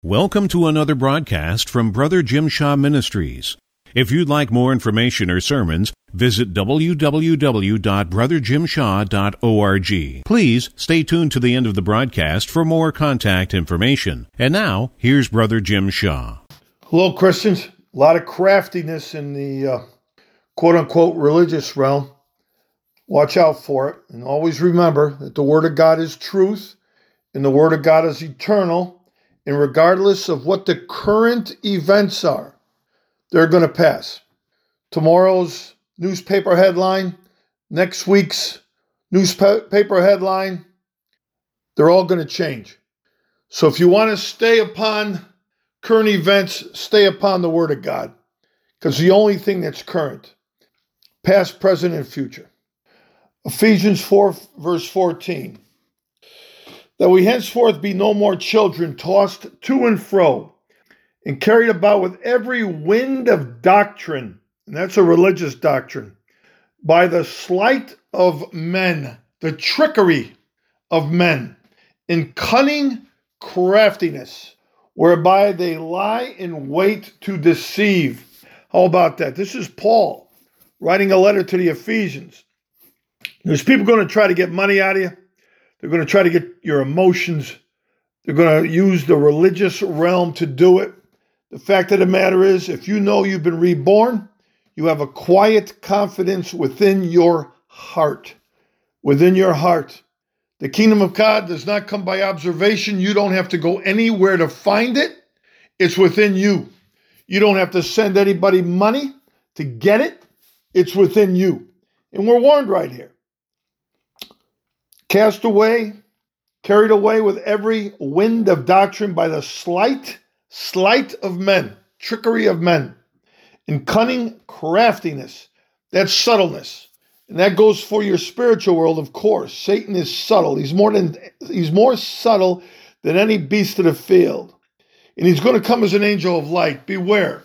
Welcome to another broadcast from Brother Jim Shaw Ministries. If you'd like more information or sermons, visit www.brotherjimshaw.org. Please stay tuned to the end of the broadcast for more contact information. And now, here's Brother Jim Shaw. Hello, Christians. A lot of craftiness in the quote-unquote religious realm. Watch out for it. And always remember that the Word of God is truth, and the Word of God is eternal. And regardless of what the current events are, they're going to pass. Tomorrow's newspaper headline, next week's newspaper headline, they're all going to change. So if you want to stay upon current events, stay upon the Word of God, because the only thing that's current, past, present, and future. Ephesians 4, verse 14. That we henceforth be no more children, tossed to and fro, and carried about with every wind of doctrine, and that's a religious doctrine, by the sleight of men, the trickery of men, in cunning craftiness, whereby they lie in wait to deceive. How about that? This is Paul writing a letter to the Ephesians. There's people going to try to get money out of you. They're going to try to get your emotions. They're going to use the religious realm to do it. The fact of the matter is, if you know you've been reborn, you have a quiet confidence within your heart. Within your heart. The kingdom of God does not come by observation. You don't have to go anywhere to find it. It's within you. You don't have to send anybody money to get it. It's within you. And we're warned right here. Cast away, carried away with every wind of doctrine by the sleight of men, trickery of men, and cunning craftiness. That's subtleness. And that goes for your spiritual world, of course. Satan is subtle. He's more subtle than any beast of the field. And he's going to come as an angel of light. Beware.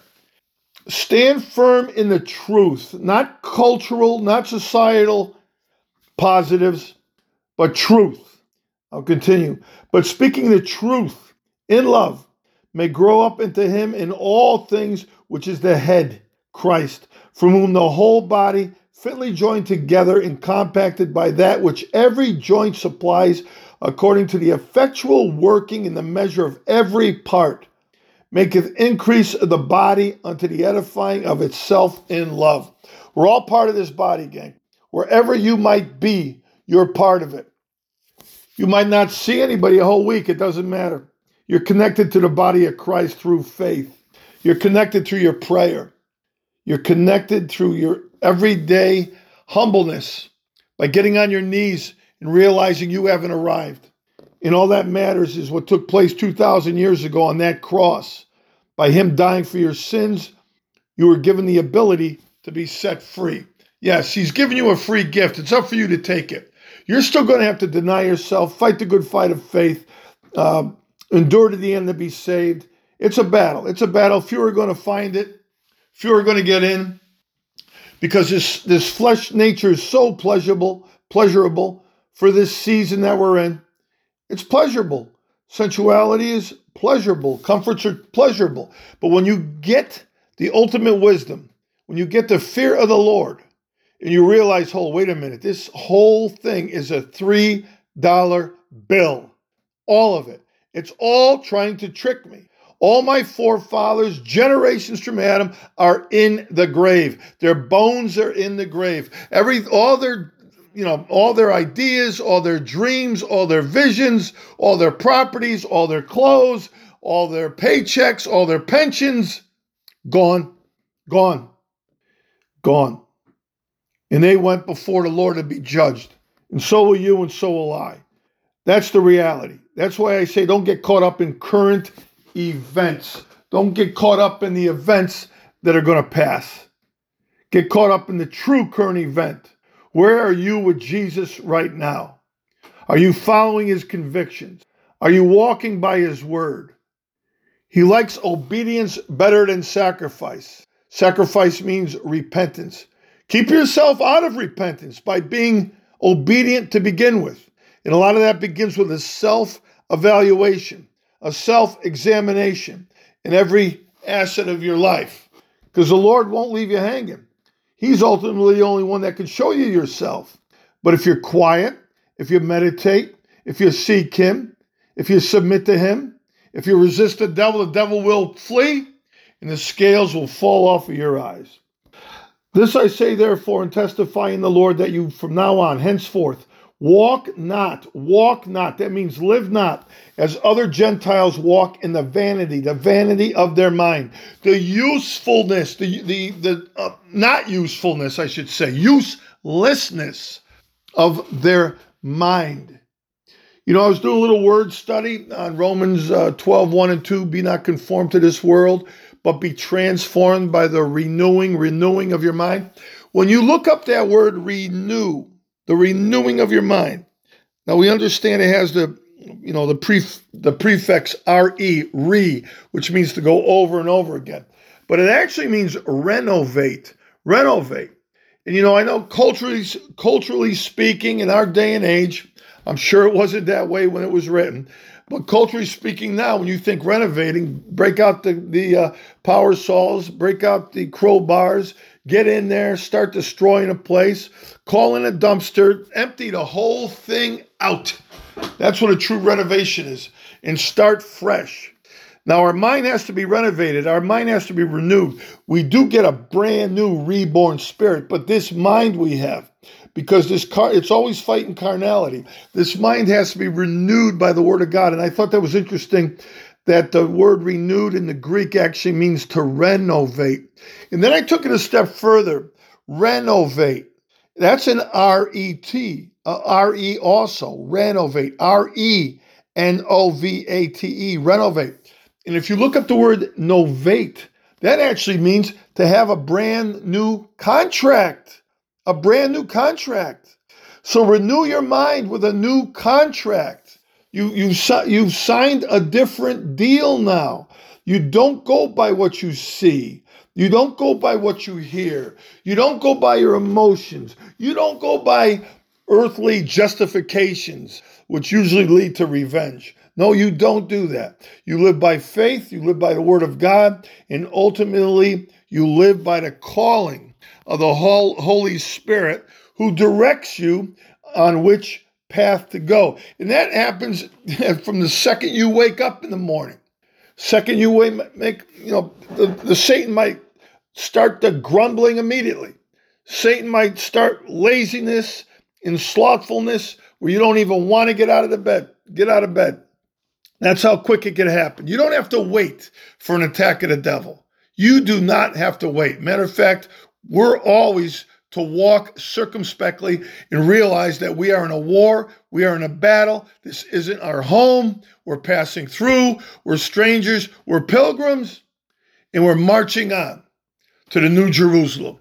Stand firm in the truth, not cultural, not societal positives, but truth. I'll continue. But speaking the truth in love may grow up into him in all things, which is the head, Christ, from whom the whole body, fitly joined together and compacted by that which every joint supplies, according to the effectual working in the measure of every part, maketh increase of the body unto the edifying of itself in love. We're all part of this body, gang. Wherever you might be, you're part of it. You might not see anybody a whole week. It doesn't matter. You're connected to the body of Christ through faith. You're connected through your prayer. You're connected through your everyday humbleness by getting on your knees and realizing you haven't arrived. And all that matters is what took place 2,000 years ago on that cross. By him dying for your sins, you were given the ability to be set free. Yes, he's given you a free gift. It's up for you to take it. You're still going to have to deny yourself, fight the good fight of faith, endure to the end to be saved. It's a battle. It's a battle. Few are going to find it. Few are going to get in, because this flesh nature is so pleasurable for this season that we're in. It's pleasurable. Sensuality is pleasurable. Comforts are pleasurable. But when you get the ultimate wisdom, when you get the fear of the Lord, and you realize, oh, wait a minute, this whole thing is a $3 bill. All of it. It's all trying to trick me. All my forefathers, generations from Adam, are in the grave. Their bones are in the grave. All their ideas, all their dreams, all their visions, all their properties, all their clothes, all their paychecks, all their pensions, gone. And they went before the Lord to be judged. And so will you, and so will I. That's the reality. That's why I say don't get caught up in current events. Don't get caught up in the events that are going to pass. Get caught up in the true current event. Where are you with Jesus right now? Are you following his convictions? Are you walking by his word? He likes obedience better than sacrifice. Sacrifice means repentance. Keep yourself out of repentance by being obedient to begin with. And a lot of that begins with a self-evaluation, a self-examination in every asset of your life, because the Lord won't leave you hanging. He's ultimately the only one that can show you yourself. But if you're quiet, if you meditate, if you seek Him, if you submit to Him, if you resist the devil will flee, and the scales will fall off of your eyes. This I say, therefore, and testify in the Lord, that you from now on, henceforth, walk not. That means live not as other Gentiles walk in the vanity of their mind. The usefulness, the not usefulness, I should say, uselessness of their mind. You know, I was doing a little word study on Romans 12:1 and 2, be not conformed to this world, but be transformed by the renewing of your mind. When you look up that word renew, the renewing of your mind. Now we understand it has the prefix re, which means to go over and over again. But it actually means renovate. And you know, I know culturally speaking, in our day and age, I'm sure it wasn't that way when it was written. But culturally speaking now, when you think renovating, break out the power saws, break out the crowbars, get in there, start destroying a place, call in a dumpster, empty the whole thing out. That's what a true renovation is. And start fresh. Now, our mind has to be renovated. Our mind has to be renewed. We do get a brand new reborn spirit, but this mind we have, because it's always fighting carnality. This mind has to be renewed by the Word of God. And I thought that was interesting that the word renewed in the Greek actually means to renovate. And then I took it a step further. Renovate. That's an R-E-T. R-E also. Renovate. R-E-N-O-V-A-T-E. Renovate. And if you look up the word novate, that actually means to have a brand new contract. A brand new contract. So renew your mind with a new contract. You've signed a different deal now. You don't go by what you see. You don't go by what you hear. You don't go by your emotions. You don't go by earthly justifications, which usually lead to revenge. No, you don't do that. You live by faith. You live by the Word of God. And ultimately, you live by the calling of the Holy Spirit, who directs you on which path to go. And that happens from the second you wake up in the morning. Second you the Satan might start the grumbling immediately. Satan might start laziness and slothfulness where you don't even want to get out of bed. That's how quick it can happen. You don't have to wait for an attack of the devil. You do not have to wait. Matter of fact, we're always to walk circumspectly and realize that we are in a war, we are in a battle. This isn't our home. We're passing through. We're strangers. We're pilgrims. And we're marching on to the New Jerusalem.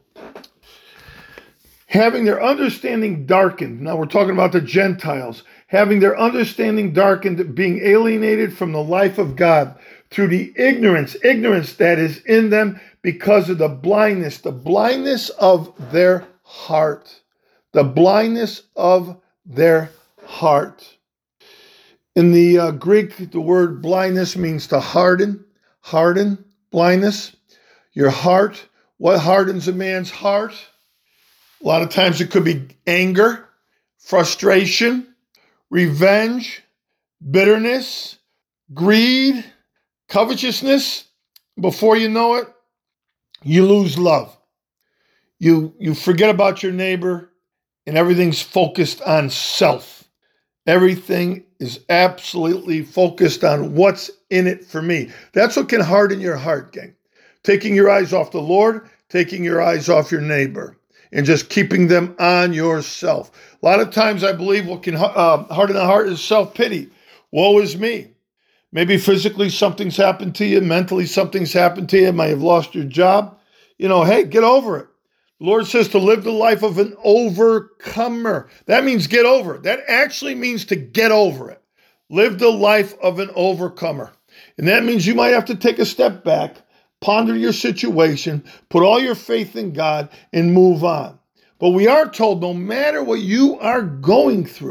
Having their understanding darkened. Now we're talking about the Gentiles. Having their understanding darkened, being alienated from the life of God through the ignorance that is in them because of the blindness of their heart. The blindness of their heart. In the Greek, the word blindness means to harden, blindness. Your heart, what hardens a man's heart? A lot of times it could be anger, frustration, revenge, bitterness, greed, covetousness. Before you know it, you lose love. You forget about your neighbor, and everything's focused on self. Everything is absolutely focused on what's in it for me. That's what can harden your heart, gang. Taking your eyes off the Lord, taking your eyes off your neighbor, and just keeping them on yourself. A lot of times I believe what can harden the heart is self-pity. Woe is me. Maybe physically something's happened to you. Mentally something's happened to you. You might have lost your job. Hey, get over it. The Lord says to live the life of an overcomer. That means get over it. That actually means to get over it. Live the life of an overcomer. And that means you might have to take a step back, ponder your situation, put all your faith in God, and move on. But we are told no matter what you are going through,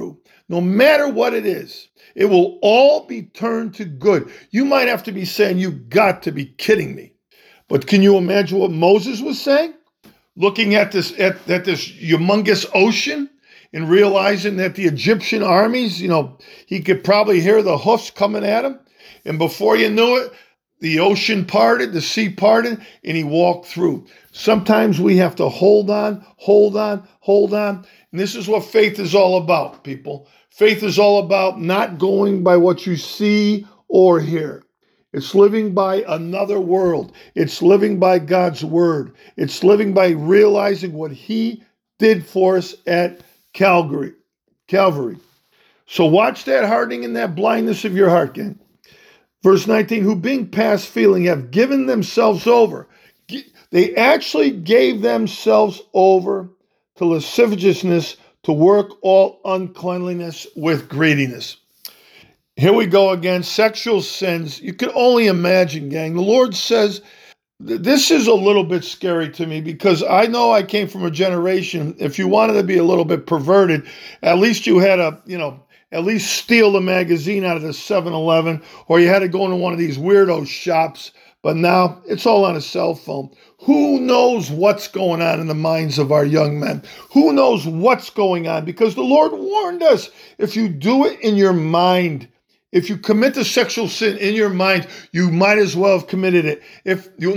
no matter what it is, it will all be turned to good. You might have to be saying, you got to be kidding me. But can you imagine what Moses was saying? Looking at this humongous ocean and realizing that the Egyptian armies, he could probably hear the hoofs coming at him. And before you knew it, the ocean parted, the sea parted, and he walked through. Sometimes we have to hold on. And this is what faith is all about, people. Faith is all about not going by what you see or hear. It's living by another world. It's living by God's word. It's living by realizing what he did for us at Calvary. So watch that hardening and that blindness of your heart, gang. Verse 19, who being past feeling have given themselves over. They actually gave themselves over to lasciviousness, to work all uncleanliness with greediness. Here we go again, sexual sins. You can only imagine, gang. The Lord says, this is a little bit scary to me because I know I came from a generation, if you wanted to be a little bit perverted, at least you had at least steal the magazine out of the 7-Eleven, or you had to go into one of these weirdo shops. But now it's all on a cell phone. Who knows what's going on in the minds of our young men? Who knows what's going on? Because the Lord warned us, if you do it in your mind, if you commit the sexual sin in your mind, you might as well have committed it. If you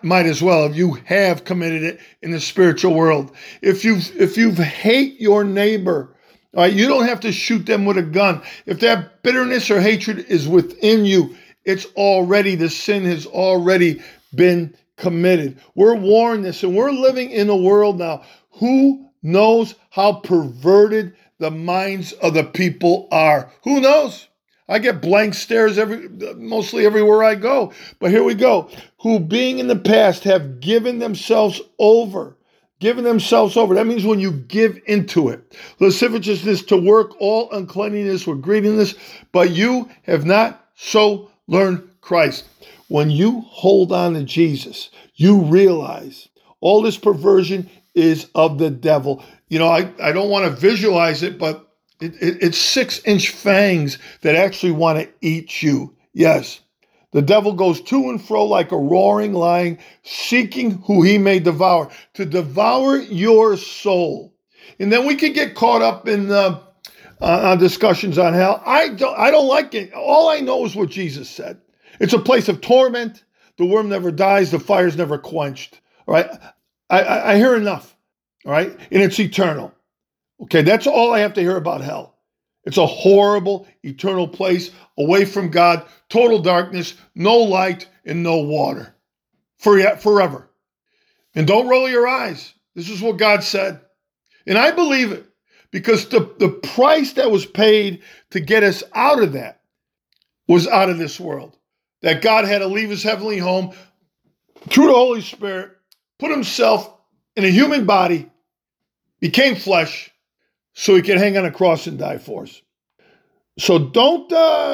have committed it in the spiritual world. If you hate your neighbor, all right, you don't have to shoot them with a gun. If that bitterness or hatred is within you, the sin has already been committed. We're warned this, and we're living in a world now. Who knows how perverted the minds of the people are? Who knows? I get blank stares mostly everywhere I go. But here we go. Who being in the past have given themselves over. That means when you give into it. Lasciviousness, to work all uncleanliness with greediness, but you have not so learned Christ. When you hold on to Jesus, you realize all this perversion is of the devil. I don't want to visualize it, but it's 6-inch fangs that actually want to eat you. Yes. The devil goes to and fro like a roaring lion, seeking who he may devour, to devour your soul. And then we can get caught up in discussions on hell. I don't like it. All I know is what Jesus said. It's a place of torment. The worm never dies. The fire's never quenched. All right. I hear enough. All right. And it's eternal. Okay. That's all I have to hear about hell. It's a horrible, eternal place away from God, total darkness, no light, and no water. Forever. And don't roll your eyes. This is what God said. And I believe it because the price that was paid to get us out of that was out of this world. That God had to leave his heavenly home through the Holy Spirit, put himself in a human body, became flesh, so he could hang on a cross and die for us. So don't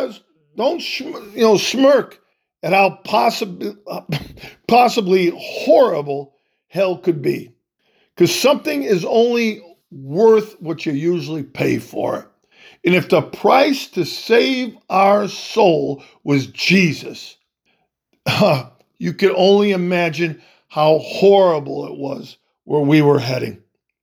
smirk at how possibly horrible hell could be. Because something is only worth what you usually pay for it. And if the price to save our soul was Jesus, you can only imagine how horrible it was where we were heading.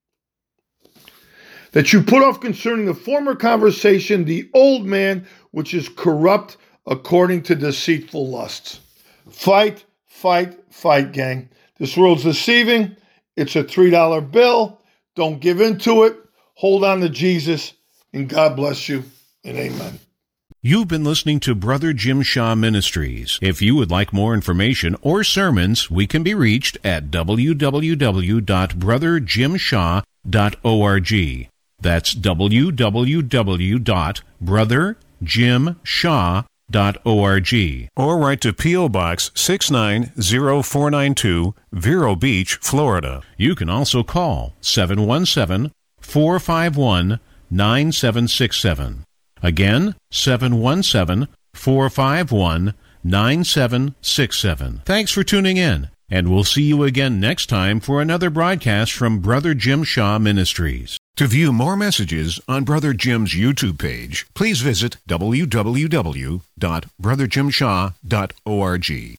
That you put off concerning the former conversation, the old man, which is corrupt according to deceitful lusts. Fight, gang. This world's deceiving. It's a $3 bill. Don't give in to it. Hold on to Jesus, and God bless you, and amen. You've been listening to Brother Jim Shaw Ministries. If you would like more information or sermons, we can be reached at www.brotherjimshaw.org. That's www.brotherjimshaw.org. Or write to P.O. Box 690492, Vero Beach, Florida. You can also call 717-451-9767. Again, 717-451-9767. Thanks for tuning in, and we'll see you again next time for another broadcast from Brother Jim Shaw Ministries. To view more messages on Brother Jim's YouTube page, please visit www.brotherjimshaw.org.